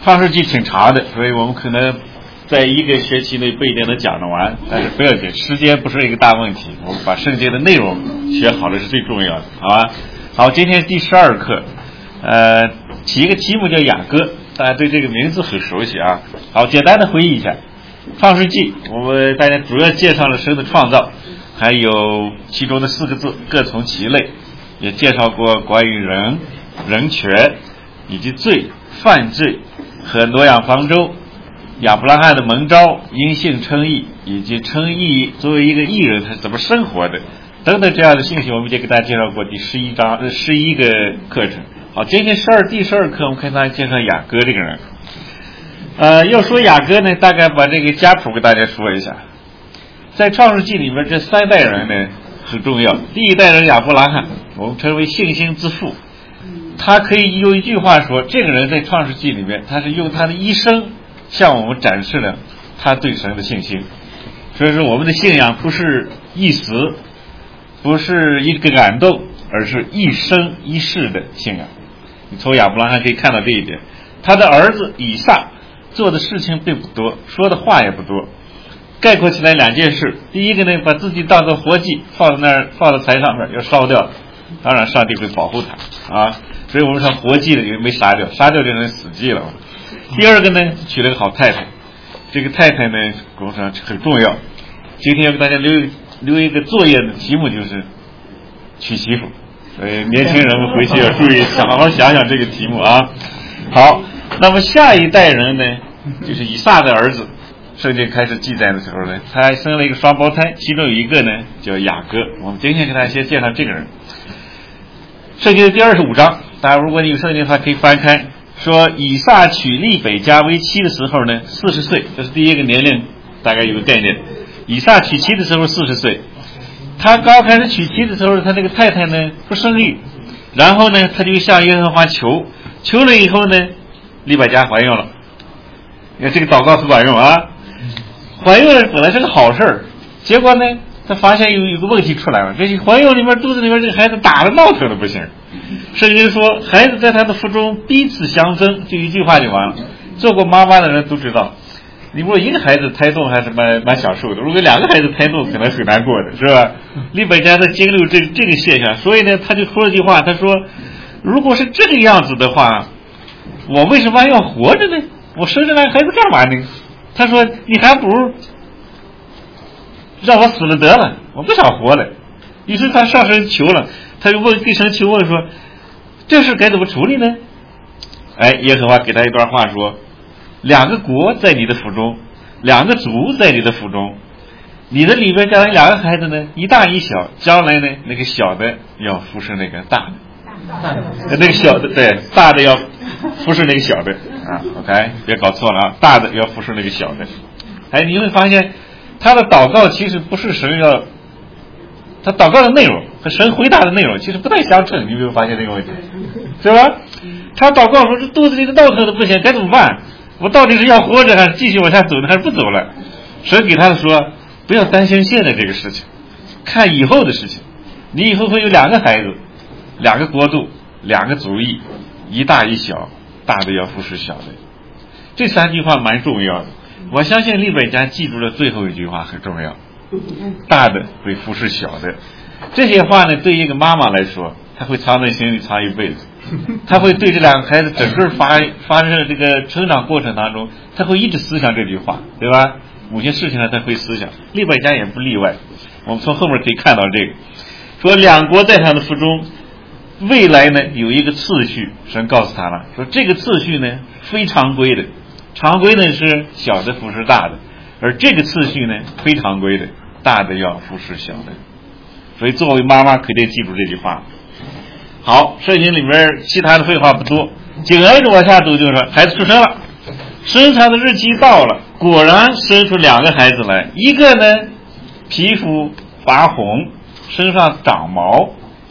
创世纪挺长的，所以我们可能在一个学期内不一定能讲得完，但是不要紧，时间不是一个大问题，我们把圣经的内容学好了是最重要的，好吧？好，今天第12课，起一个题目叫雅各，大家对这个名字很熟悉啊。好，简单的回忆一下，创世纪我们大家主要介绍了神的创造，还有其中的4个字各从其类，也介绍过关于人、人权以及罪、犯罪和挪亚方舟、亚伯拉罕的蒙召、因信称义以及称义作为一个义人他是怎么生活的等等这样的信息，我们就给大家介绍过第11个课程。好，今天第12课我们跟大家介绍雅各这个人。要说雅各呢，大概把这个家谱给大家说一下。在创世纪里面，这3代人呢很重要。第1代人亚伯拉罕，我们称为信心之父，他可以用一句话说，这个人在创世纪里面，他是用他的一生向我们展示了他对神的信心。所以说我们的信仰不是一时，不是一个感动，而是一生一世的信仰。你从亚伯拉罕可以看到这一点。他的儿子以撒做的事情并不多，说的话也不多，概括起来2件事。第一个呢，把自己当作活祭放在柴上面要烧掉，当然上帝会保护他啊，所以我们说活祭的也没杀掉，杀掉就成死祭了。第二个呢，娶了个好太太，这个太太呢工作上很重要。今天要给大家留一个作业的题目，就是娶媳妇，所以年轻人们回去要注意，好好想想这个题目啊。好，那么下一代人呢，就是以撒的儿子，圣经开始记载的时候呢，他还生了一个双胞胎，其中有一个呢叫雅各。我们今天给大家先介绍这个人。圣经的第25章，大家如果你有圣经的话可以翻开，说以撒娶利百加为妻的时候呢40岁，这是第一个年龄，大概有个概念。以撒娶妻的时候40岁，他刚开始娶妻的时候，他这个太太呢不生育，然后呢他就向耶和华求了以后呢，利百加怀孕了。你看这个祷告很管用啊！怀孕了本来是个好事儿，结果呢，他发现有个问题出来了，这怀孕里面肚子里面这个孩子打得闹腾的不行。圣经说，孩子在他的腹中彼此相争，就一句话就完了。做过妈妈的人都知道，你如果一个孩子胎动还是蛮享受的，如果2个孩子胎动可能很难过的，是吧？利百加在经历这个现象，所以呢，他就说了一句话，他说，如果是这个样子的话，我为什么要活着呢？我生这2个孩子干嘛呢？他说，你还不如让我死了得了，我不想活了。于是他上神求了，他就对神求问说，这事该怎么处理呢？耶和华给他一段话说，2个国在你的腹中，2个族在你的腹中，你的里边将来2个孩子呢，一大一小，将来呢那个小的要服侍那个大的，那个小的对大的要服侍那个小的啊 ，OK， 别搞错了啊，大的要服侍那个小的。你会发现他的祷告其实不是神要，他祷告的内容和神回答的内容其实不太相称，你有没有发现这个问题？是吧？他祷告说这肚子里的闹腾的不行，该怎么办？我到底是要活着还是继续往下走呢，还是不走了？神给他说，不要担心现在这个事情，看以后的事情。你以后会有2个孩子，2个国度，2个族裔，一大一小，大的要服侍小的。这3句话蛮重要的，我相信利百加记住了最后一句话很重要，大的会服侍小的。这些话呢，对一个妈妈来说，她会藏在心里藏一辈子，她会对这2个孩子整个发生这个成长过程当中，她会一直思想这句话，对吧？某些事情上她会思想，利百加也不例外。我们从后面可以看到这个，说2国在他的腹中，未来呢有一个次序，神告诉他了，说这个次序呢非常规的，常规呢是小的服侍大的，而这个次序呢非常规的，大的要服侍小的。所以作为妈妈肯定记住这句话。好，圣经里面其他的废话不多，紧挨着往下读，就是说孩子出生了，生产的日期到了，果然生出2个孩子来，一个呢皮肤发红，身上长毛，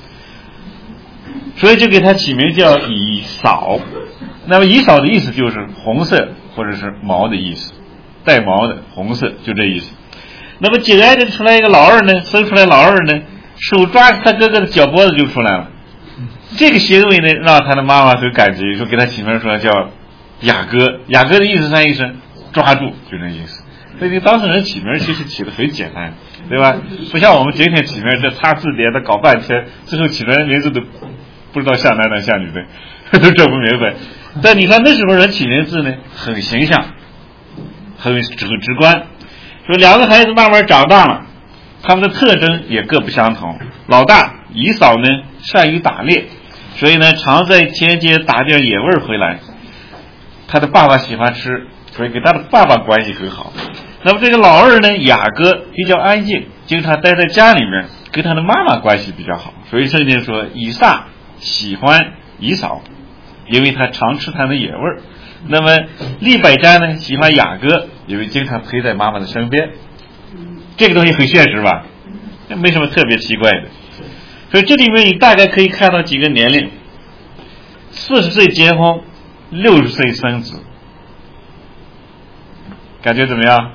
所以就给他起名叫以扫。那么以扫的意思就是红色或者是毛的意思，带毛的红色，就这意思。那么紧挨着出来一个老二呢，生出来老二呢，手抓他哥哥的脚脖子就出来了。这个行为呢，让他的妈妈很感激，说给他起名说叫雅各，雅各的意思啥意思？抓住，就这意思。所以当事人起名其实起的很简单，对吧？不像我们今天起名这查字典的搞半天，最后起出来名字都不知道像男的像女的，都整不明白。但你看那时候人起名字呢，很形象，很直观。说两个孩子慢慢长大了，他们的特征也各不相同。老大以扫呢，善于打猎，所以呢常在田间打点野味回来。他的爸爸喜欢吃，所以跟他的爸爸关系很好。那么这个老二呢，雅各比较安静，经常待在家里面，跟他的妈妈关系比较好。所以圣经说以撒喜欢以扫，因为他常吃他的野味。那么利百加呢喜欢雅各，因为经常陪在妈妈的身边。这个东西很现实吧，没什么特别奇怪的。所以这里面你大概可以看到几个年龄：40岁结婚，60岁生子。感觉怎么样？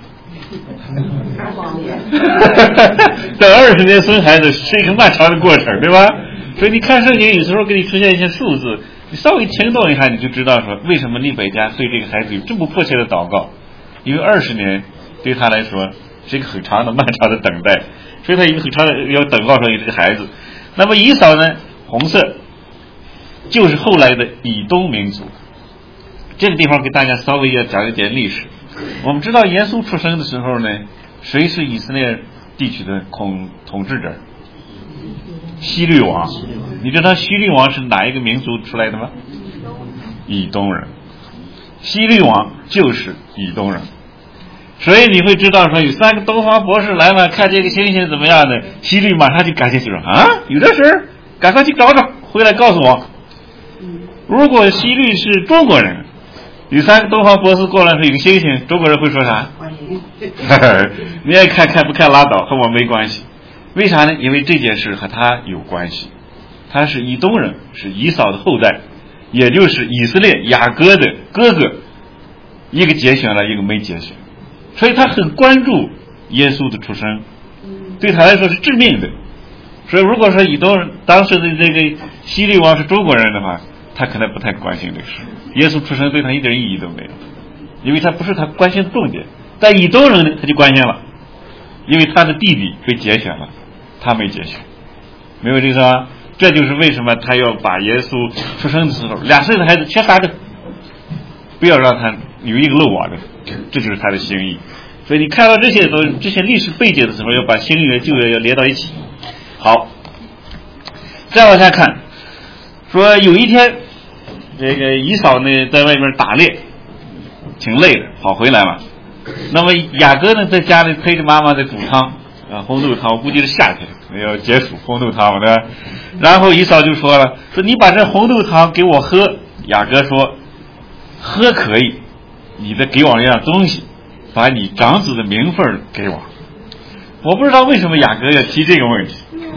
等20年生孩子是一个漫长的过程，对吧？所以你看圣经有时候给你出现一些数字，你稍微听懂一下，你就知道说为什么利百加对这个孩子有这么迫切的祷告。因为20年对他来说是一个很长的漫长的等待，所以他有很长的要等到说这个孩子。那么以扫呢，红色就是后来的以东民族。这个地方给大家稍微要讲一点历史。我们知道耶稣出生的时候呢，谁是以色列地区的统治者？希律王。你知道希律王是哪一个民族出来的吗？以东人。希律王就是以东人。所以你会知道说有3个东方博士来了，看这个星星怎么样的，希律马上就感兴趣说啊，有这事，赶快去找找，回来告诉我。如果希律是中国人，有3个东方博士过来说有个星星，中国人会说啥？你爱看不看拉倒，和我没关系。为啥呢？因为这件事和他有关系，他是以东人，是以扫的后代，也就是以色列雅各的哥哥，一个节选了，一个没节选，所以他很关注耶稣的出生，对他来说是致命的。所以如果说以东人当时的这个希律王是中国人的话，他可能不太关心这个事，耶稣出生对他一点意义都没有，因为他不是他关心的重点。但以东人呢，他就关心了，因为他的弟弟被节选了，他没节选，没有这个，这就是为什么他要把耶稣出生的时候2岁的孩子全杀掉，不要让他有一个漏网的，这就是他的心意。所以你看到这些历史背景的时候，要把新约旧约要连到一起。好，再往下看，说有一天这个以扫呢在外面打猎，挺累的，跑回来了。那么雅各呢在家里陪着妈妈在煮汤红豆汤，我估计是夏天要解暑红豆汤的。然后以扫就说了，说你把这红豆汤给我喝。雅各说喝可以，你得给我一样东西，把你长子的名分给我。我不知道为什么雅各要提这个问题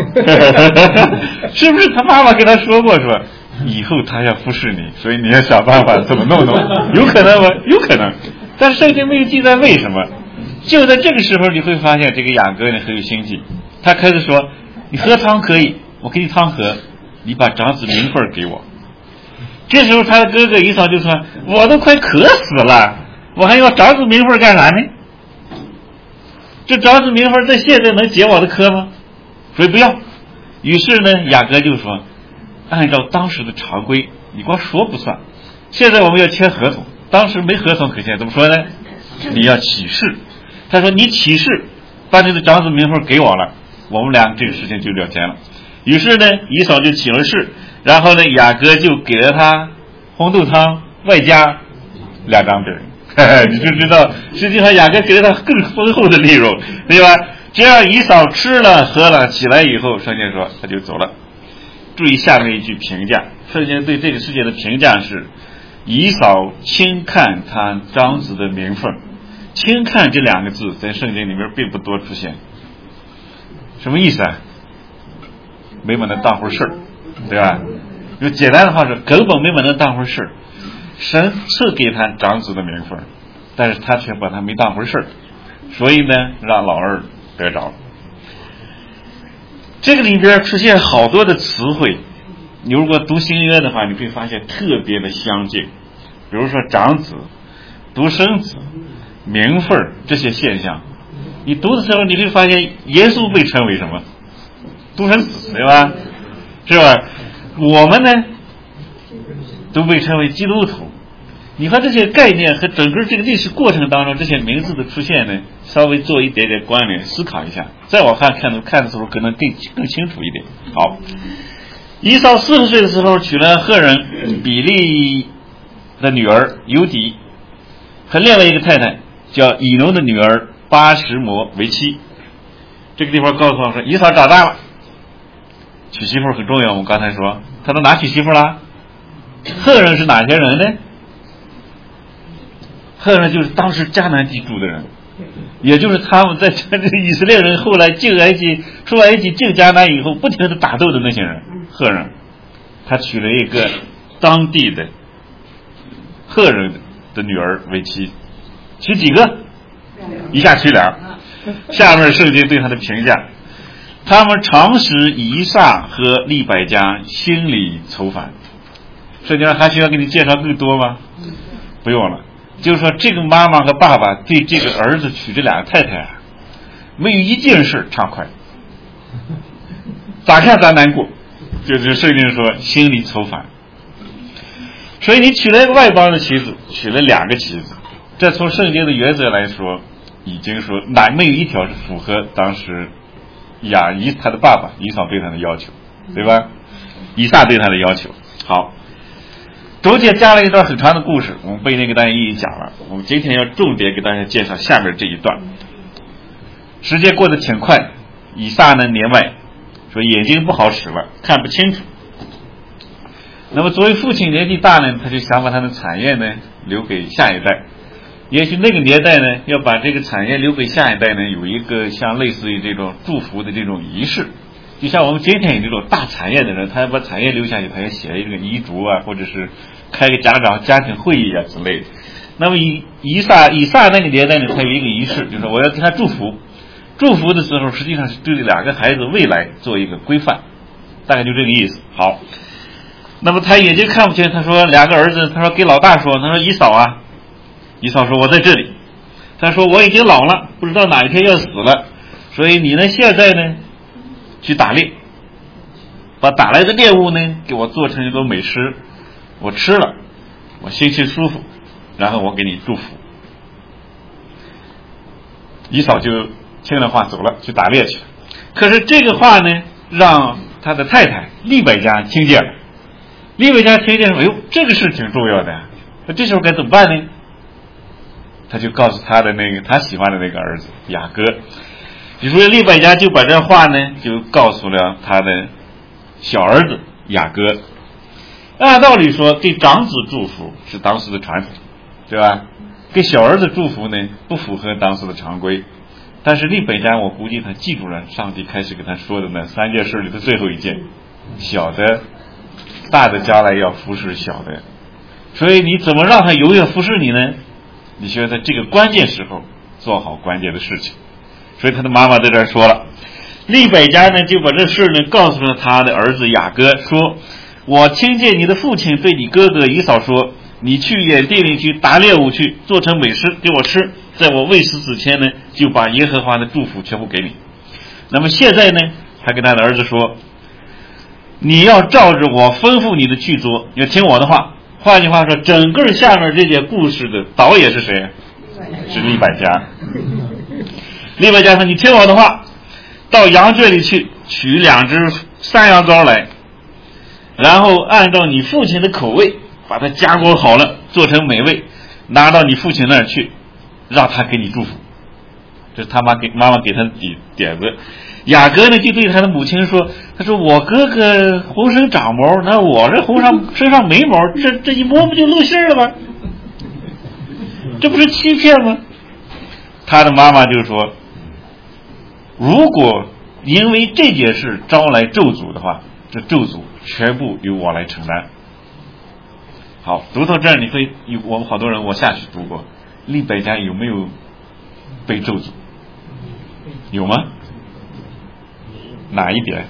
是不是他妈妈跟他说过说以后他要服侍你，所以你要想办法怎么弄，有可能吗？有可能，但是圣经没有记载为什么。就在这个时候你会发现这个雅各呢很有心计，他开始说你喝汤可以，我给你汤喝，你把长子名分给我。这时候他的哥哥以扫就说我都快渴死了，我还要长子名分干啥呢？这长子名分在现在能解我的渴吗？所以不要。于是呢雅各就说按照当时的常规，你光说不算，现在我们要签合同，当时没合同可签，怎么说呢？你要起誓。他说你起誓把你的长子名分给我了，我们俩这个事情就了结了。于是呢以扫就起了誓，然后呢雅各就给了他红豆汤外加2张饼你就知道实际上雅各给了他更丰厚的利润，对吧？这样以扫吃了喝了起来以后，圣经说他就走了。注意下面一句评价，圣经对这个世界的评价是以扫轻看他长子的名分。轻看这2个字在圣经里面并不多出现，什么意思啊？没把它当回事儿，对吧？就简单的话是根本没把它当回事儿。神赐给他长子的名分，但是他却把他没当回事儿，所以呢让老二得着。这个里边出现好多的词汇，你如果读新约的话，你会发现特别的相近。 比如说长子、独生子、名分这些现象。你读的时候，你会发现耶稣被称为什么？独生子，对吧？是吧？我们呢，都被称为基督徒。你和这些概念和整个这个历史过程当中这些名字的出现呢，稍微做一点点关联，思考一下，在我看的时候可能更清楚一点。好，以扫40岁的时候娶了赫人比利的女儿犹底和另外一个太太叫以农的女儿巴什摩为妻。这个地方告诉我说，以扫长大了，娶媳妇很重要。我们刚才说他到哪娶媳妇了？赫人是哪些人呢？赫人就是当时迦南地住的人，也就是他们在这个以色列人后来出埃及进迦南以后不停的打斗的那些人。赫人他娶了一个当地的赫人的女儿为妻。娶几个？一下娶俩。下面圣经对他的评价，他们常使以撒和利百加心里愁烦。圣经上还需要给你介绍更多吗？不用了。就是说这个妈妈和爸爸对这个儿子娶这俩太太啊，没有一件事畅快，咋看咋难过，就是圣经说心里愁烦。所以你娶了一个外邦的妻子，娶了2个妻子，这从圣经的原则来说，已经说没有一条是符合当时他的爸爸以扫对他的要求，对吧？以撒对他的要求。好，中间加了一段很长的故事，我们被那个大家一一讲了。我们今天要重点给大家介绍下面这一段。时间过得挺快，以撒呢年迈，说眼睛不好使了，看不清楚。那么作为父亲年纪大呢，他就想把他的产业呢留给下一代。也许那个年代呢，要把这个产业留给下一代呢，有一个像类似于这种祝福的这种仪式。就像我们今天有这种大产业的人，他要把产业留下去，他要写一个遗嘱啊，或者是开个家庭会议啊之类的。那么以撒那个年代呢，他有一个仪式，就是我要给他祝福。祝福的时候，实际上是对这2个孩子未来做一个规范，大概就这个意思。好，那么他眼睛看不清，他说2个儿子，他说给老大说，他说以扫啊，以扫说我在这里，他说我已经老了，不知道哪一天要死了，所以你呢现在呢去打猎，把打来的猎物呢给我做成一个美食，我吃了，我心情舒服，然后我给你祝福。以扫就听了话走了，去打猎去了。可是这个话呢让他的太太利百加听见了。利百加听见说，哎呦，这个事挺重要的，那这时候该怎么办呢？他就告诉他的他喜欢的那个儿子雅各。你说利百加就把这话呢就告诉了他的小儿子雅各。按道理说给长子祝福是当时的传统，对吧？给小儿子祝福呢不符合当时的常规。但是利百加我估计他记住了上帝开始跟他说的那3件事里的最后一件，小的大的将来要服侍小的。所以你怎么让他永远服侍你呢？你需要在这个关键时候做好关键的事情。所以他的妈妈在这儿说了，利百加呢就把这事呢告诉了他的儿子雅各，说我听见你的父亲对你哥哥以扫说，你去野地里去打猎物去，做成美食给我吃，在我未死之前呢就把耶和华的祝福全部给你。那么现在呢他跟他的儿子说，你要照着我吩咐你的去做，要听我的话。换句话说，整个下面这件故事的导演是谁？是利百加。利百加说，你听我的话，到羊圈里去取2只山羊羔来，然后按照你父亲的口味把它加工好了，做成美味，拿到你父亲那儿去，让他给你祝福。这是他妈妈给他的点子。雅各呢就对他的母亲说，他说我哥哥浑身长毛，那我这身上没毛，这一摸不就露馅了吗？这不是欺骗吗？他的妈妈就说，如果因为这件事招来咒诅的话，这咒诅全部由我来承担。好，读到这儿我们好多人我下去读过，利百加有没有被咒诅？有吗？哪一点？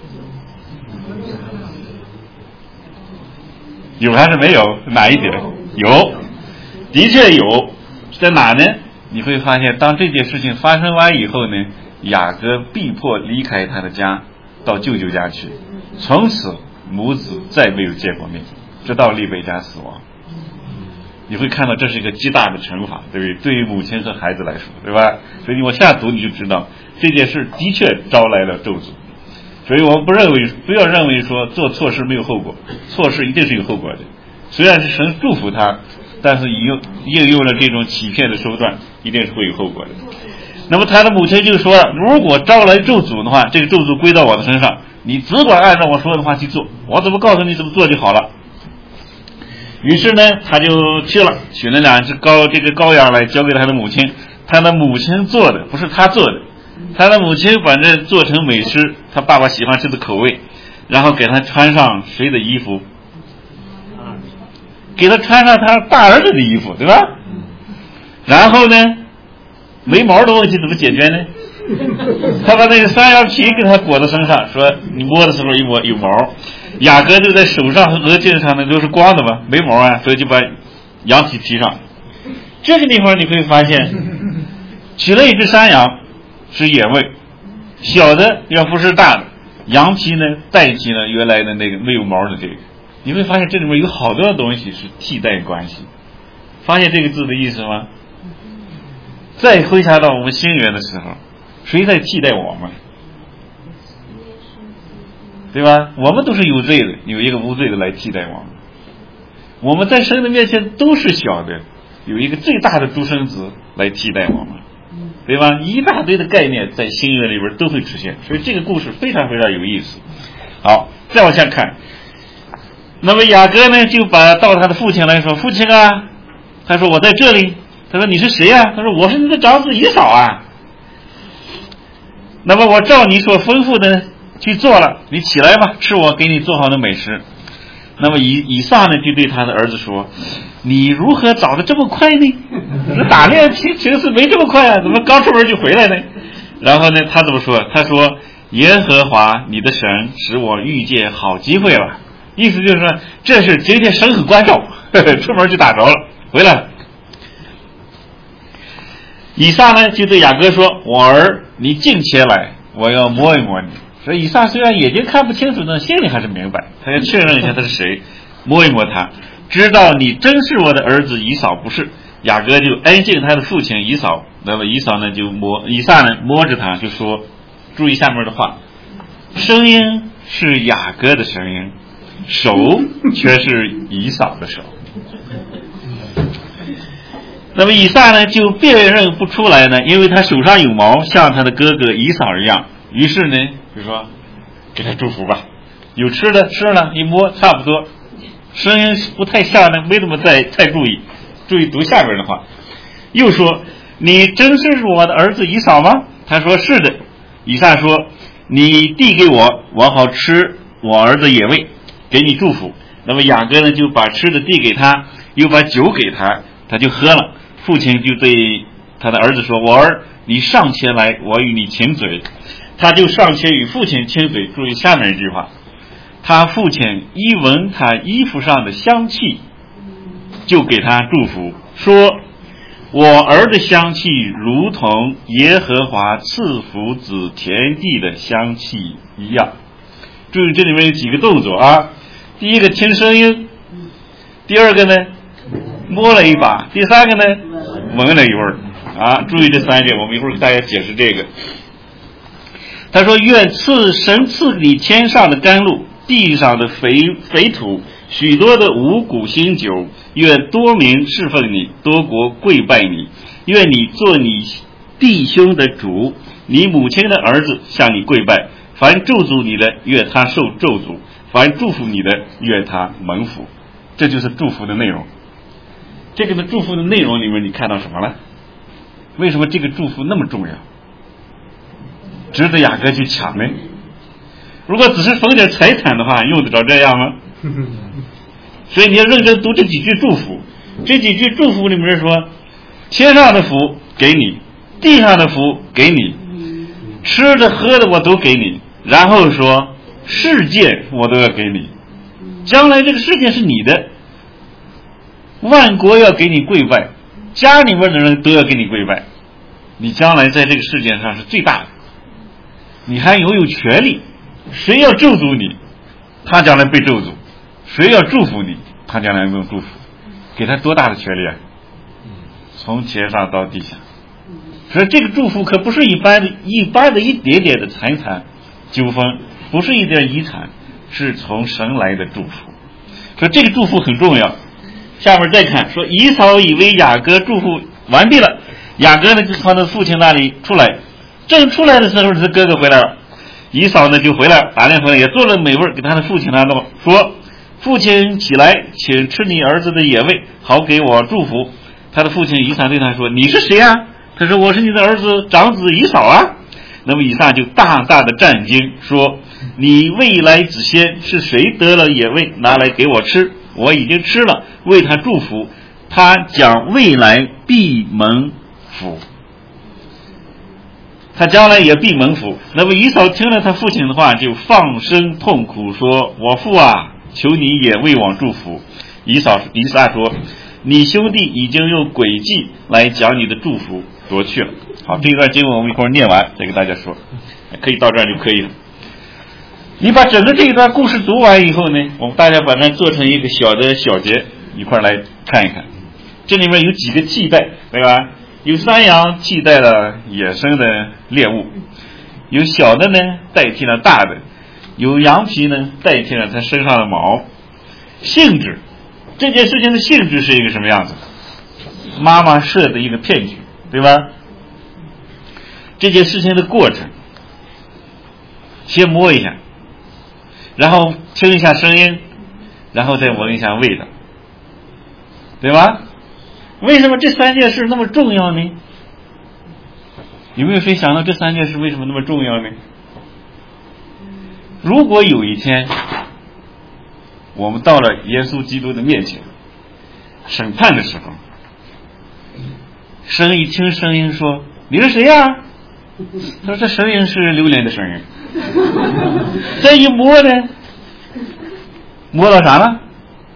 有还是没有？哪一点？ 有，的确有，在哪呢？你会发现，当这件事情发生完以后呢，雅各被迫离开他的家，到舅舅家去，从此母子再没有见过面，直到利百加死亡。你会看到这是一个极大的惩罚，对不对？对于母亲和孩子来说，对吧？所以你往下读你就知道，这件事的确招来了咒诅。所以我们不要认为说做错事没有后果，错事一定是有后果的。虽然是神祝福他，但是应用了这种欺骗的手段，一定是会有后果的。那么他的母亲就说了，如果招来咒诅的话，这个咒诅归到我的身上，你只管按照我说的话去做，我怎么告诉你怎么做就好了。于是呢，他就去了，取了2只羔羊来交给他的母亲。他的母亲做的不是他做的，他的母亲反正做成美食，他爸爸喜欢吃的口味，然后给他穿上谁的衣服？给他穿上他大儿子的衣服，对吧？然后呢，没毛的问题怎么解决呢？他把那个山羊皮给他裹在身上，说你摸的时候有毛。雅各就在手上和额颈上呢都是光的嘛，没毛啊，所以就把羊皮披上。这个地方你会发现，取了一只山羊是野味，小的要服侍大的，羊皮呢代替了原来的那个没有毛的这个。你会发现这里面有好多东西是替代关系，发现这个字的意思吗？再回想到我们新约的时候，谁在替代我们？对吧？我们都是有罪的，有一个无罪的来替代我们。我们在神的面前都是小的，有一个最大的独生子来替代我们，对吧？一大堆的概念在新约里边都会出现，所以这个故事非常非常有意思。好，再往下看，那么雅各呢就到他的父亲来说，父亲啊，他说我在这里。他说你是谁啊？他说我是你的长子以扫啊。那么我照你所吩咐的去做了，你起来吧，吃我给你做好的美食。那么以撒呢就对他的儿子说，你如何找得这么快呢？这打猎平时没这么快啊，怎么刚出门就回来呢？然后呢他怎么说？他说耶和华你的神使我遇见好机会了，意思就是说这是今天神很关照，出门就打着了，回来了。以撒呢就对雅各说，我儿你近前来，我要摸一摸你。所以以撒虽然眼睛看不清楚，但心里还是明白，他要确认一下他是谁，摸一摸他，知道你真是我的儿子以扫不是。雅各就恩敬他的父亲以扫，那么以撒呢摸着他就说，注意下面的话，声音是雅各的声音，手却是以扫的手。那么以撒呢就辨认不出来呢，因为他手上有毛，像他的哥哥以扫一样。于是呢就说给他祝福吧，有吃的吃了，一摸差不多，声音不太像呢，没怎么太注意读下边的话。又说你真是我的儿子以扫吗？他说是的。以撒说你递给我，我好吃我儿子野味，给你祝福。那么雅各呢就把吃的递给他，又把酒给他，他就喝了。父亲就对他的儿子说，我儿你上前来，我与你亲嘴。他就上前与父亲亲嘴。注意下面一句话，他父亲一闻他衣服上的香气，就给他祝福，说我儿的香气如同耶和华赐福子田地的香气一样。注意这里面有几个动作啊，第一个听声音，第二个呢摸了一把，第三个呢闻了一味儿啊。注意这3点，我们一会儿给大家解释这个。他说愿神赐你天上的甘露，地上的肥土，许多的五谷新酒，愿多民侍奉你，多国跪拜你，愿你做你弟兄的主，你母亲的儿子向你跪拜。凡咒诅你的，愿他受咒诅；凡祝福你的，愿他蒙福。这就是祝福的内容。这个的祝福的内容里面，你看到什么了？为什么这个祝福那么重要，值得雅各去抢呢？如果只是分点财产的话，用得着这样吗？所以你要认真读这几句祝福。这几句祝福里面说，天上的福给你，地上的福给你，吃的喝的我都给你，然后说世界我都要给你，将来这个世界是你的， 万国要给你跪拜，家里面的人都要给你跪拜，你将来在这个世界上是最大的，你还拥有权利，谁要咒诅你，他将来被咒诅，谁要祝福你，他将来被祝福，给他多大的权利啊？从天上到地下。所以这个祝福可不是一般的一点点的财产纠纷，不是一点遗产，是从神来的祝福。所以这个祝福很重要。下面再看说，以扫以为雅各祝福完毕了，雅各呢就从他父亲那里出来，正出来的时候他哥哥回来了，以扫呢就回来打量回来，也做了美味给他的父亲那弄，说父亲起来，请吃你儿子的野味，好给我祝福。他的父亲以撒对他说，你是谁啊？他说，我是你的儿子长子以扫啊。那么以撒就大大的战惊，说，你未来子先是谁得了野味拿来给我吃？我已经吃了，为他祝福，他将未来必蒙福，他将来也必蒙福。那么以扫听了他父亲的话，就放声痛哭，说，我父啊，求你也为我祝福。以撒说，你兄弟已经用诡计来将你的祝福夺去了。好，这一段经文我们一会儿念完再给大家说，可以到这儿就可以了。你把整个这一段故事读完以后呢，我们大家把它做成一个小的小节，一块来看一看。这里面有几个祭代，对吧？有山羊替代了野生的猎物，有小的呢代替了大的，有羊皮呢代替了它身上的毛。性质，这件事情的性质是一个什么样子？妈妈设的一个骗局，对吧？这件事情的过程，先摸一下，然后听一下声音，然后再闻一下味道，对吧？为什么这三件事那么重要呢？有没有谁想到这三件事为什么那么重要呢？如果有一天我们到了耶稣基督的面前审判的时候，神一听声音说，你是谁呀？他说，这声音是榴莲的声音。再一摸呢，摸到啥了？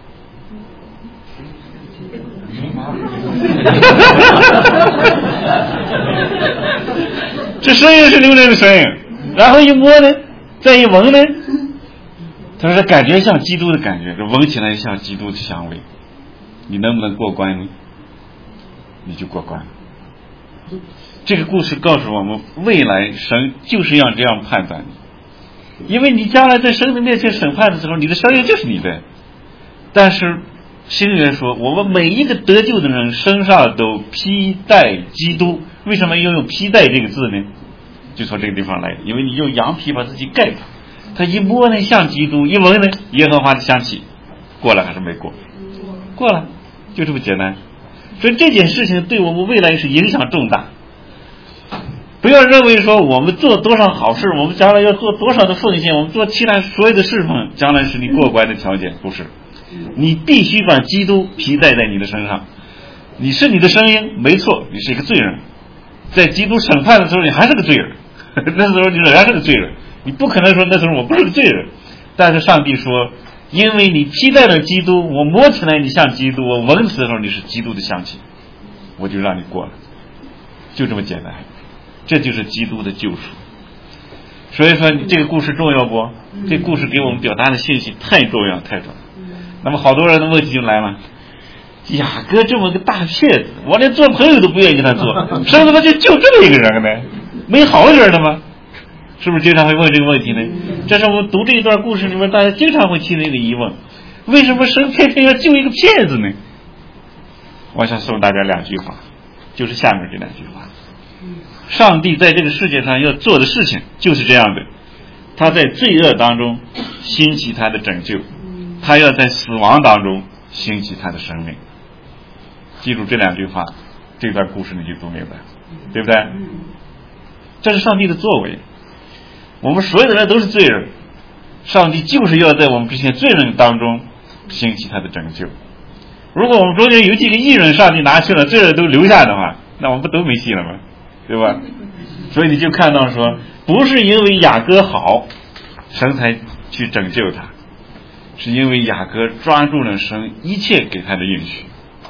这声音是榴莲的声音，然后一摸呢，再一闻呢，他说这感觉像基督的感觉，这闻起来像基督的香味，你能不能过关呢？你就过关了。这个故事告诉我们，未来神就是要这样判断你，因为你将来在神的面前审判的时候，你的声音就是你的。但是新约说，我们每一个得救的人身上都披戴基督。为什么要用披戴这个字呢？就从这个地方来，因为你用羊皮把自己盖上，他一摸呢像基督，一闻呢耶和华的香气，过了还是没过？过了，就这么简单。所以这件事情对我们未来是影响重大。不要认为说我们做多少好事，我们将来要做多少的奉献，我们做其他所有的事情，将来是你过关的条件，不是。你必须把基督披戴在你的身上。你是你的声音，没错，你是一个罪人，在基督审判的时候你还是个罪人，那时候你仍然是个罪人，你不可能说那时候我不是个罪人。但是上帝说，因为你披戴了基督，我摸起来你像基督，我闻的时候你是基督的香气，我就让你过了，就这么简单。这就是基督的救赎。所以说这个故事重要不？这个故事给我们表达的信息太重要太重要。那么好多人的问题就来了，雅各这么个大骗子，我连做朋友都不愿意跟他做，谁他妈就这么一个人呢？没好人的吗？是不是经常会问这个问题呢？这是我们读这一段故事里面大家经常会提的一个疑问，为什么神偏偏要救一个骗子呢？我想送大家两句话，就是下面这两句话。上帝在这个世界上要做的事情就是这样的，他在罪恶当中兴起他的拯救，他要在死亡当中兴起他的生命。记住这两句话，这段故事你就读明白，对不对？这是上帝的作为。我们所有的人都是罪人，上帝就是要在我们这些罪人当中兴起他的拯救。如果我们中间有几个义人上帝拿去了，罪人都留下的话，那我们不都没戏了吗？对吧？所以你就看到说，不是因为雅各好神才去拯救他，是因为雅各抓住了神一切给他的应许，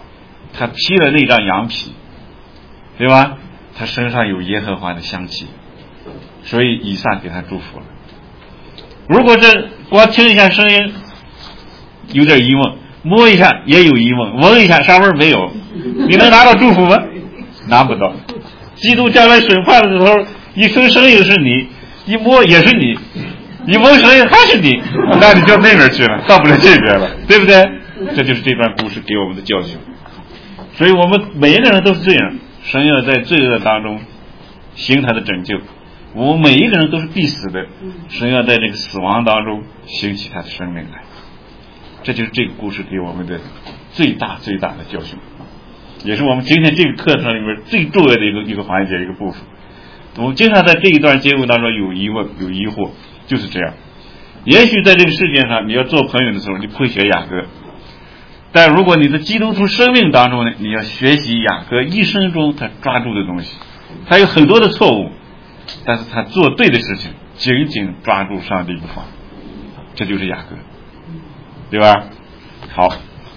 他披了那张羊皮，对吧？他身上有耶和华的香气，所以以撒给他祝福了。如果这光听一下声音有点疑问，摸一下也有疑问，闻一下啥味儿没有，你能拿到祝福吗？拿不到。基督将来审判的时候，一听声音是你，一摸也是你，一闻声音还是你，那你就那边去了，到不了这边了，对不对？这就是这段故事给我们的教训。所以我们每一个人都是这样，神要在罪恶当中行他的拯救，我们每一个人都是必死的，神要在这个死亡当中兴起他的生命来。这就是这个故事给我们的最大最大的教训，也是我们今天这个课程里面最重要的一个环节，一个部分。我们经常在这一段经文当中有疑问有疑惑，就是这样。也许在这个世界上你要做朋友的时候你不会学雅各，但如果你的基督徒生命当中呢，你要学习雅各一生中他抓住的东西。他有很多的错误，但是他做对的事情，紧紧抓住上帝不放，这就是雅各，对吧？好，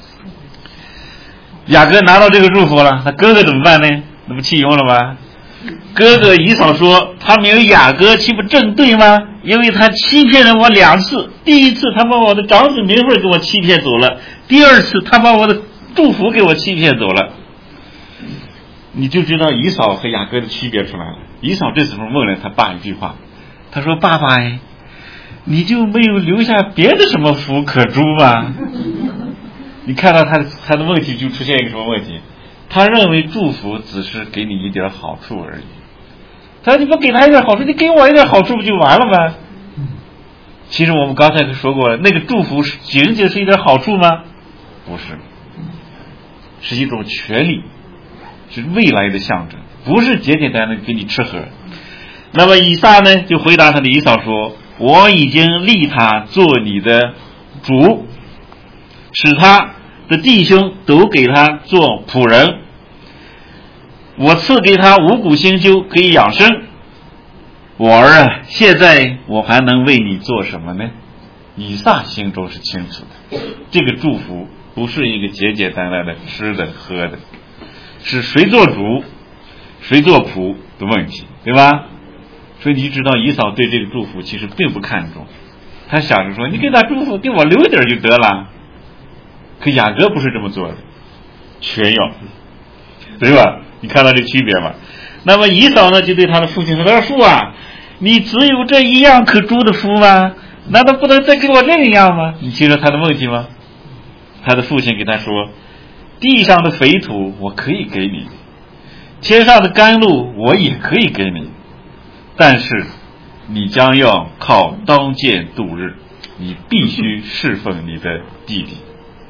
雅各拿到这个祝福了，他哥哥怎么办呢？那不气晕了吗？哥哥以扫说，他没有雅各岂不正对吗？因为他欺骗了我2次，第一次他把我的长子名分给我欺骗走了，第二次他把我的祝福给我欺骗走了。你就知道以扫和雅各的区别出来了。以扫这时候问了他爸一句话，他说：爸爸，你就没有留下别的什么福可祝吗？你看到他的问题就出现一个什么问题？他认为祝福只是给你一点好处而已。他说你不给他一点好处，你给我一点好处不就完了吗？其实我们刚才说过了，那个祝福仅仅是一点好处吗？不是，是一种权利，是未来的象征，不是简简单单给你吃喝。那么以撒呢就回答他的以扫说，我已经立他做你的主，使他的弟兄都给他做仆人，我赐给他五谷新酒可以养生。我儿啊，现在我还能为你做什么呢？以撒心中是清楚的，这个祝福不是一个简简单单的吃的喝的，是谁做主谁做仆的问题，对吧？所以你知道以扫对这个祝福其实并不看重，他想着说你给他祝福给我留一点就得了。可雅各不是这么做的，全要，对吧？你看到这区别吗？那么以扫呢就对他的父亲说，他说父啊，你只有这一样可祝的福吗？难道不能再给我另一样吗？你听说他的问题吗？他的父亲给他说，地上的肥土我可以给你，天上的甘露我也可以给你，但是你将要靠刀剑度日，你必须侍奉你的弟弟。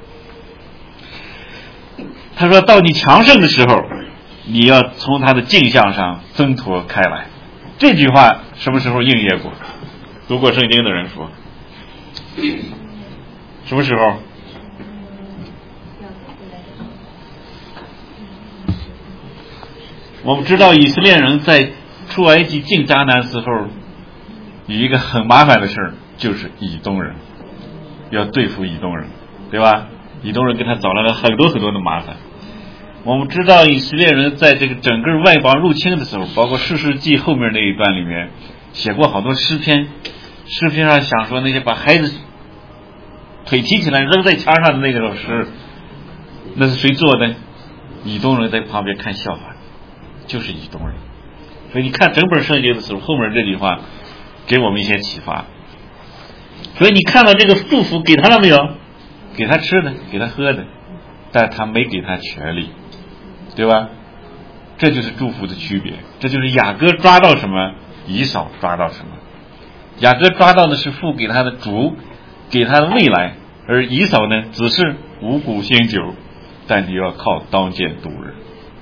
他说到你强盛的时候，你要从他的镜像上挣脱开来。这句话什么时候应验过？读过圣经的人说，什么时候？我们知道以色列人在出埃及进迦南时候有一个很麻烦的事儿，就是以东人，要对付以东人，对吧？以东人给他找来了很多很多的麻烦。我们知道以色列人在这个整个外邦入侵的时候，包括士师记后面那一段里面写过好多诗篇，诗篇上想说那些把孩子腿提起来扔在墙上的那个诗，那是谁做的？以东人在旁边看笑话，就是以东人。所以你看整本圣经的时候，后面这句话给我们一些启发。所以你看到这个祝福给他了没有？给他吃的，给他喝的，但他没给他权利，对吧？这就是祝福的区别，这就是雅各抓到什么，以扫抓到什么。雅各抓到的是父给他的主，给他的未来，而以扫呢，只是五谷新酒，但你要靠刀剑度日。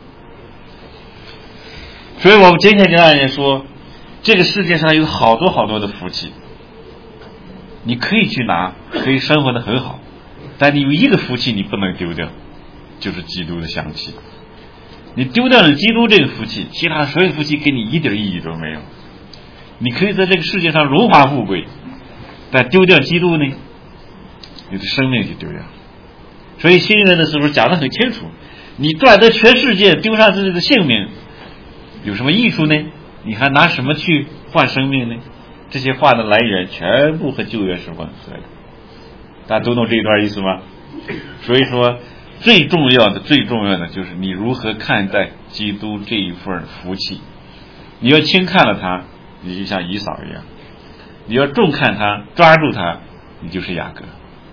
所以我们今天跟大家说，这个世界上有好多好多的福气，你可以去拿，可以生活得很好，但你有一个福气你不能丢掉，就是基督的香气。你丢掉了基督这个福气，其他所有福气给你一点意义都没有。你可以在这个世界上荣华富贵，但丢掉基督呢，你的生命就丢掉了。所以新约的时候讲得很清楚， 你赚得全世界，丢上自己的性命，有什么益处呢？你还拿什么去换生命呢？这些话的来源全部和旧约是吻合的，大家都懂这一段意思吗？所以说最重要的就是你如何看待基督这一份福气。你要轻看了他，你就像以扫一样；你要重看他，抓住他，你就是雅各。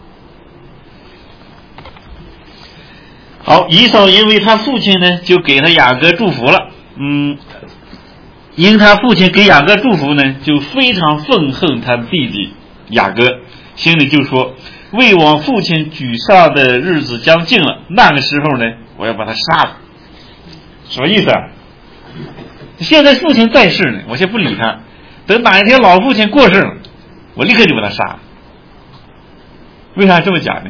好，以扫因为他父亲呢，就给他雅各祝福了。因他父亲给雅各祝福呢，就非常愤恨他弟弟雅各，心里就说：为我父亲沮丧的日子将近了，那个时候呢，我要把他杀了。什么意思啊？现在父亲在世呢，我先不理他，等哪一天老父亲过世了，我立刻就把他杀了。为啥这么讲呢？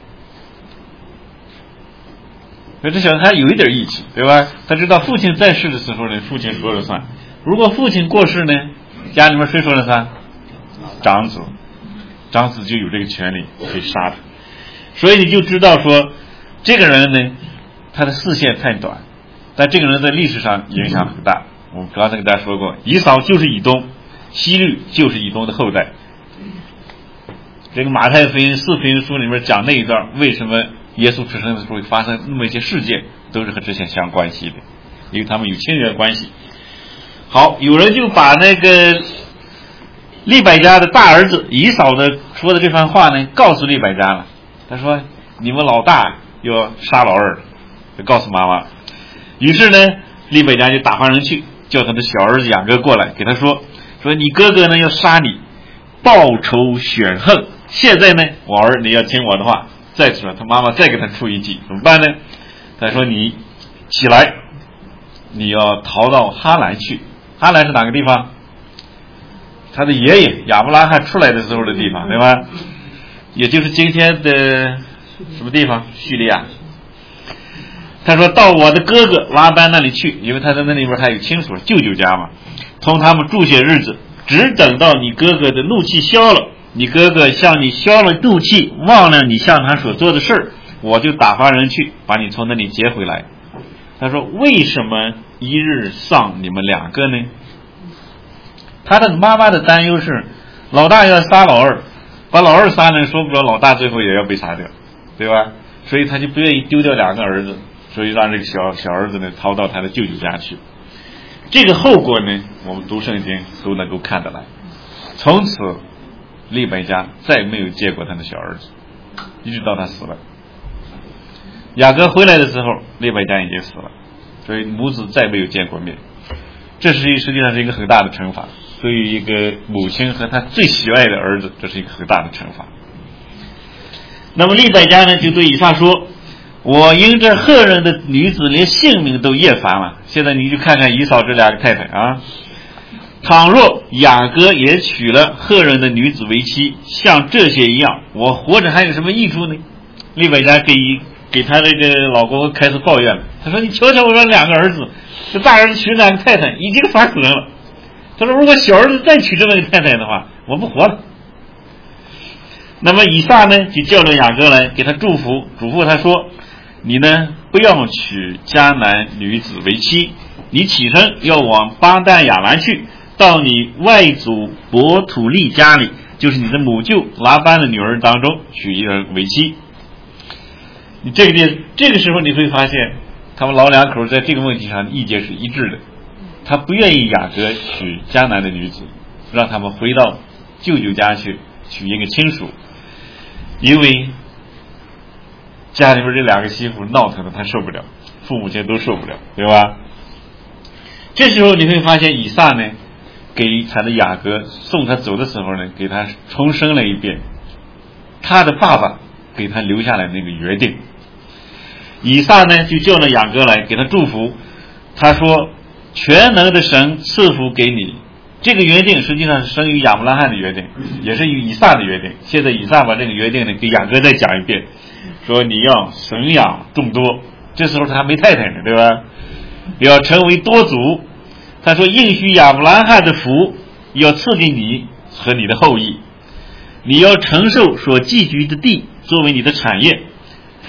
这小孩有一点义气，对吧？他知道父亲在世的时候呢，父亲说了算。如果父亲过世呢，家里面谁说了算？长子。长子就有这个权利可以杀他。所以你就知道说，这个人呢，他的视线太短，但这个人在历史上影响很大。我们刚才跟大家说过，以扫就是以东，希律就是以东的后代。这个马太福音4福音书里面讲那一段，为什么耶稣出生的时候会发生那么一些事件，都是和这些相关系的，因为他们有亲缘关系。好，有人就把那个利百加的大儿子以扫的说的这番话呢，告诉利百加了。他说：“你们老大要杀老二，就告诉妈妈。”于是呢，利百加就打发人去，叫他的小儿子雅各过来，给他说：“你哥哥呢要杀你，报仇雪恨。现在呢，我儿你要听我的话。”再次他妈妈再给他出一计，怎么办呢？他说：“你起来，你要逃到哈兰去。哈兰是哪个地方？他的爷爷亚伯拉罕出来的时候的地方，对吧？也就是今天的什么地方？叙利亚。他说到我的哥哥拉班那里去，因为他在那里边还有亲属舅舅家嘛，同他们住些日子，只等到你哥哥的怒气消了，你哥哥向你消了怒气，忘了你向他所做的事儿，我就打发人去把你从那里接回来。他说为什么一日丧你们两个呢？他的妈妈的担忧是老大要杀老二，把老二杀了，说不着老大最后也要被杀掉，对吧？所以他就不愿意丢掉两个儿子，所以让这个小儿子呢逃到他的舅舅家去。这个后果呢，我们读圣经都能够看得来。从此利百加再没有见过他的小儿子，一直到他死了。雅各回来的时候，利百加已经死了，所以母子再没有见过面。这实际上是一个很大的惩罚，对于一个母亲和他最喜爱的儿子，这是一个很大的惩罚。那么利百加呢，就对以撒说：“我因这赫人的女子连性命都厌烦了。”现在你就看看以扫这两个太太啊，倘若雅各也娶了赫人的女子为妻，像这些一样，我活着还有什么益处呢？利百加给他这个老公开始抱怨了。他说：“你瞧瞧我这两个儿子，这大儿子娶两个太太，已经烦死人了。他说如果小儿子再娶这么一个太太的话，我不活了。”那么以撒呢，就叫了雅各来给他祝福，嘱咐他说：“你呢，不要娶迦南女子为妻，你起身要往巴旦亚兰去，到你外祖伯土利家里，就是你的母舅拉班的女儿当中娶一人为妻。”你这个时候你会发现，他们老两口在这个问题上意见是一致的。他不愿意雅各娶迦南的女子，让他们回到舅舅家去娶一个亲属，因为家里边这两个媳妇闹腾的他受不了，父母亲都受不了，对吧？这时候你会发现以撒呢，给他的雅各送他走的时候呢，给他重申了一遍他的爸爸给他留下来那个约定。以撒呢就叫了雅各来给他祝福，他说：“全能的神赐福给你。”这个约定实际上是生于亚伯拉罕的约定，也是与以撒的约定。现在以撒把这个约定呢给雅各再讲一遍，说你要生养众多。这时候他还没太太呢，对吧？要成为多族。他说应许亚伯拉罕的福要赐给你和你的后裔，你要承受所寄居的地作为你的产业，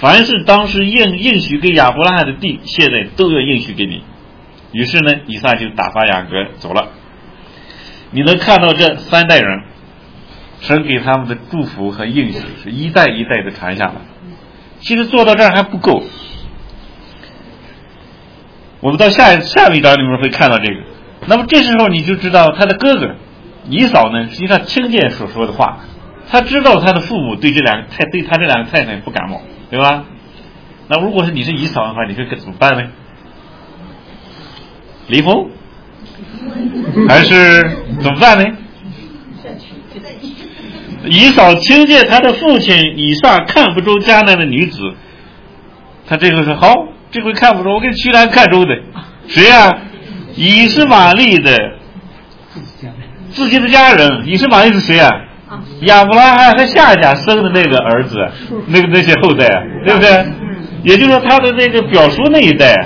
凡是当时应许给亚伯拉罕的地，现在都要应许给你。于是呢，以撒就打发雅各走了。你能看到这3代人，神给他们的祝福和应许是一代一代的传下来。其实做到这儿还不够，我们到下一章里面会看到这个。那么这时候你就知道他的哥哥以扫呢，实际上听见所说的话，他知道他的父母对他这两个太太不感冒，对吧？那如果是你是以扫的话，你会怎么办呢？离婚还是怎么办呢？以扫听见他的父亲以撒看不中迦南的女子，他这个说好，这回看不中，我给你娶来看中的。谁呀？以实玛利的自己的家人。以实玛利是谁呀？亚伯拉罕和夏甲生的那个儿子，那些后代，对不对？也就是说他的那个表叔那一代，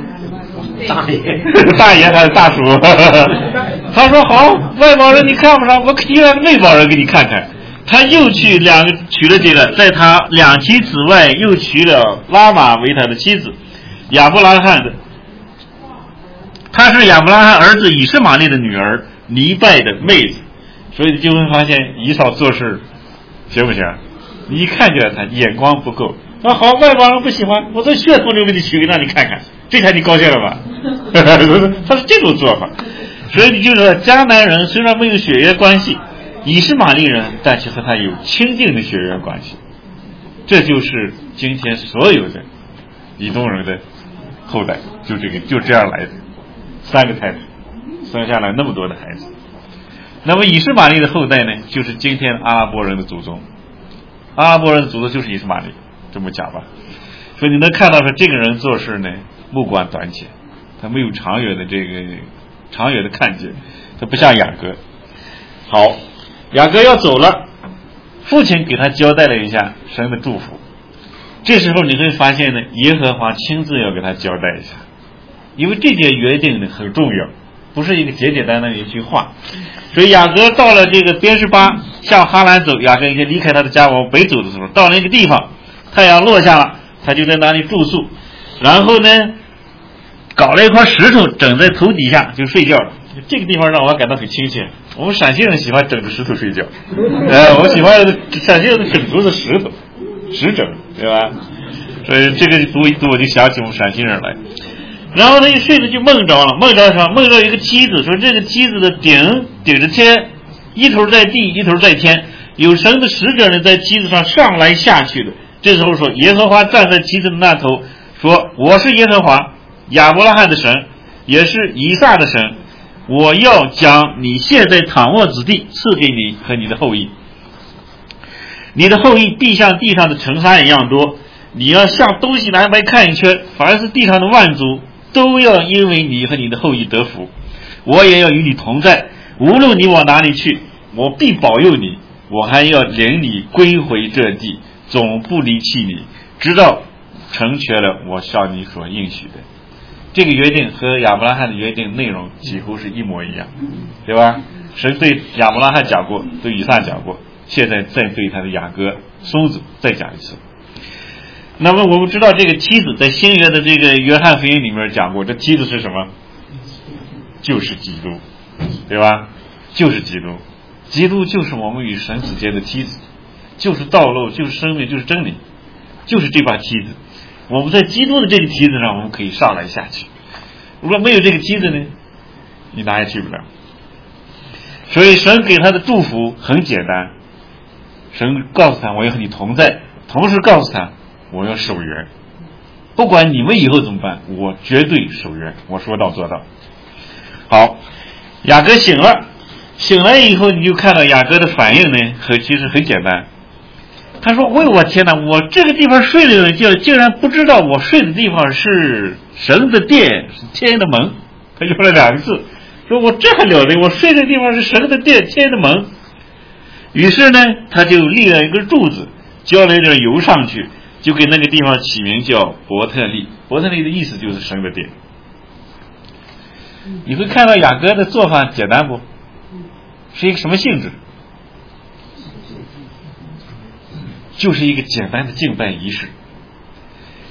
大爷还是大叔？他说好，外邦人你看不上，我提来内邦人给你看看。他又娶了这个，在他2妻子外又娶了拉玛为他的妻子，亚伯拉罕的，她是亚伯拉罕儿子以实玛利的女儿尼拜的妹子。所以你就会发现以扫做事行不行？你一看就他眼光不够。那好，外邦人不喜欢，我这血统就给你取给让你看看，这下你高兴了吧？他是这种做法。所以你就说迦南人虽然没有血缘关系，以实玛利人，但是和他有亲近的血缘关系。这就是今天所有的以东人的后代，就这样来的，3个太太生下来那么多的孩子。那么以实玛利的后代呢，就是今天阿拉伯人的祖宗。阿拉伯人的祖宗就是以实玛利，这么讲吧。所以你能看到说这个人做事呢，目光短浅，他没有长远的看见，他不像雅各。好，雅各要走了，父亲给他交代了一下神的祝福。这时候你会发现呢，耶和华亲自要给他交代一下，因为这件约定呢很重要，不是一个简简单单的一句话。所以雅各到了这个边士巴，向哈兰走，雅各已经离开他的家往北走的时候，到了一个地方，太阳落下了，他就在那里住宿，然后呢搞了一块石头整在头底下就睡觉了。这个地方让我感到很亲切，我们陕西人喜欢整着石头睡觉，我喜欢陕西人整出的石头石整，对吧？所以这个读一读我就想起我们陕西人来。然后他一睡着就梦着了，梦着一个梯子，说这个梯子的顶着天，一头在地一头在天，有神的使者呢在梯子上上来下去的。这时候说耶和华站在梯子的那头，说我是耶和华亚伯拉罕的神，也是以撒的神，我要将你现在躺卧之地赐给你和你的后裔，你的后裔必像地上的尘沙一样多，你要向东西南北看一圈，凡是地上的万族都要因为你和你的后裔得福，我也要与你同在，无论你往哪里去，我必保佑你，我还要领你归回这地，总不离弃你，直到成全了我向你所应许的。这个约定和亚伯拉罕的约定内容几乎是一模一样，对吧？神对亚伯拉罕讲过，对以撒讲过，现在再对他的雅各孙子再讲一次。那么我们知道这个梯子在新约的这个约翰福音里面讲过，这梯子是什么？就是基督，对吧？就是基督，基督就是我们与神之间的梯子，就是道路，就是生命，就是真理，就是这把梯子。我们在基督的这个梯子上，我们可以上来下去。如果没有这个梯子呢，你哪也去不了。所以神给他的祝福很简单，神告诉他我要和你同在，同时告诉他我要守约，不管你们以后怎么办，我绝对守约，我说到做到。好，雅各醒了以后，你就看到雅各的反应呢，其实很简单。他说：“喂，我天哪！我这个地方睡了一觉，竟然不知道我睡的地方是神的殿，是天的门。”他用了2个字，说我这还了得！我睡的地方是神的殿，天的门。于是呢，他就立了一个柱子，浇了一点油上去，就给那个地方起名叫伯特利。伯特利的意思就是神的殿。你会看到雅各的做法简单不？是一个什么性质？就是一个简单的敬拜仪式。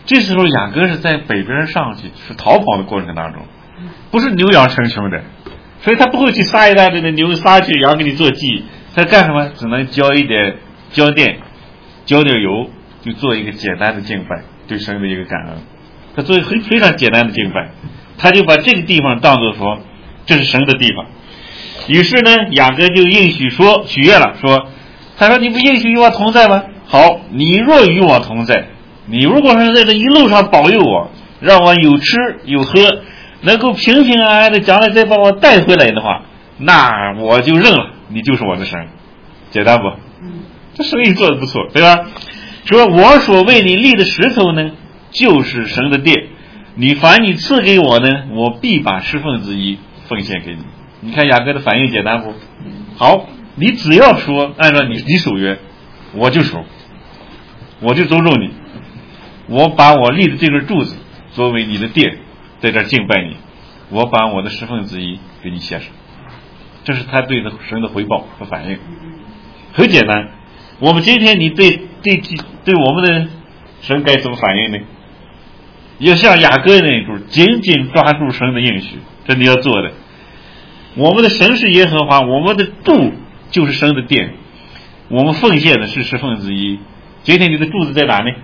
这时候雅各是在北边上去，是逃跑的过程当中，不是牛羊成群的，所以他不会去杀一大堆的牛，杀去羊给你做祭，他干什么？只能浇一点浇电，浇点油，就做一个简单的敬拜，对神的一个感恩。他做一个非常简单的敬拜，他就把这个地方当作说这是神的地方。于是呢，雅各就应许说许愿了，说他说你不应许与我同在吗？好，你若与我同在，你如果是在这一路上保佑我，让我有吃有喝，能够平平安安的将来再把我带回来的话，那我就认了，你就是我的神。简单不？这生意做得不错，对吧？说我所为你立的石头呢，就是神的殿，你凡你赐给我呢，我必把1/10奉献给你。你看雅各的反应简单不？好，你只要说按照你守约，我就守，我就尊重你，我把我立的这根柱子作为你的殿，在这敬拜你，我把我的1/10给你写上。这是他对神的回报和反应，很简单。我们今天你对我们的神该怎么反应呢？要像雅各那一种紧紧抓住神的应许，这你要做的。我们的神是耶和华，我们的柱就是神的殿，我们奉献的是1/10。今天你的柱子在哪呢？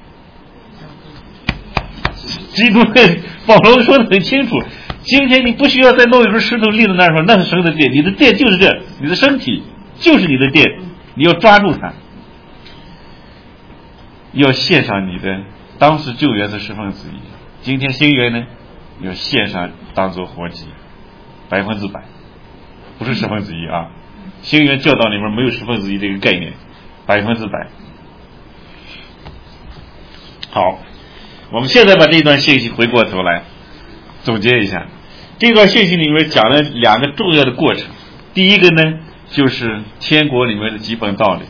基督保罗说的很清楚，今天你不需要再弄一根石头立在那儿说那是神的殿，你的殿就是这，你的身体就是你的殿，你要抓住它，要献上你的。当时旧约是1/10，今天新约呢要献上当做活祭，100%，不是1/10啊。新约教导里面没有1/10这个概念，100%。好，我们现在把这段信息回过头来总结一下。这段信息里面讲了2个重要的过程，第一个呢就是天国里面的基本道理。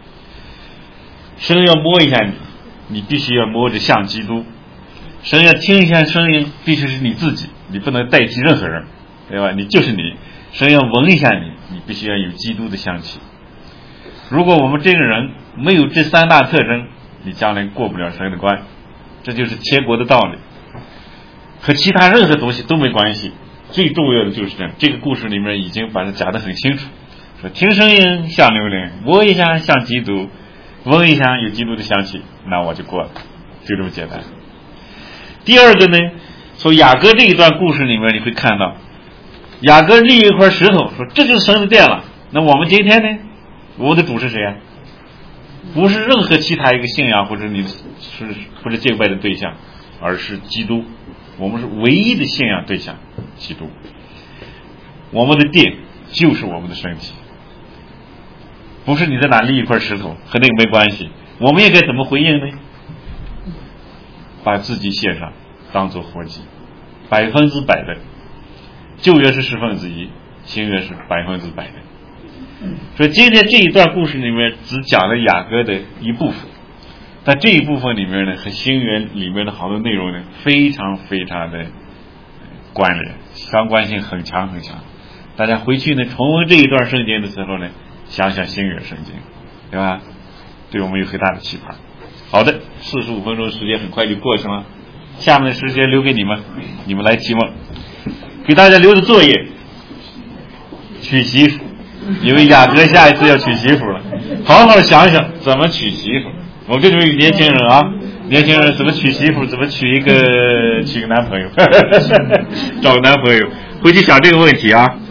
神要摸一下你，你必须要摸着像基督；神要听一下声音，必须是你自己，你不能代替任何人，对吧？你就是你。神要闻一下你，你必须要有基督的香气。如果我们这个人没有这3大特征，你将来过不了神的关。这就是天国的道理，和其他任何东西都没关系。最重要的就是这样，这个故事里面已经把它讲得很清楚，说听声音像榴莲，摸一下像基督，闻一下有基督的香气，那我就过了，就这么简单。第二个呢，从雅各这一段故事里面你会看到，雅各立一块石头，说这就是神的殿了。那我们今天呢，我们的主是谁啊？不是任何其他一个信仰或者敬拜的对象，而是基督。我们是唯一的信仰对象，基督。我们的殿就是我们的身体，不是你在哪立一块石头，和那个没关系。我们也该怎么回应呢？把自己献上，当作活祭，100%的。旧约是1/10，新约是100%的。所以今天这一段故事里面只讲了雅各的一部分，但这一部分里面呢，和新约里面的好多内容呢，非常非常的关联，相关性很强很强。大家回去呢重温这一段圣经的时候呢，想想新约圣经，对吧？对我们有很大的启发。好的，45分钟时间很快就过去了，下面的时间留给你们，你们来提问。给大家留的作业，娶媳妇。因为雅各下一次要娶媳妇了，好好想想怎么娶媳妇。我跟你们年轻人啊，年轻人怎么娶媳妇，怎么娶个男朋友找个男朋友，回去想这个问题啊。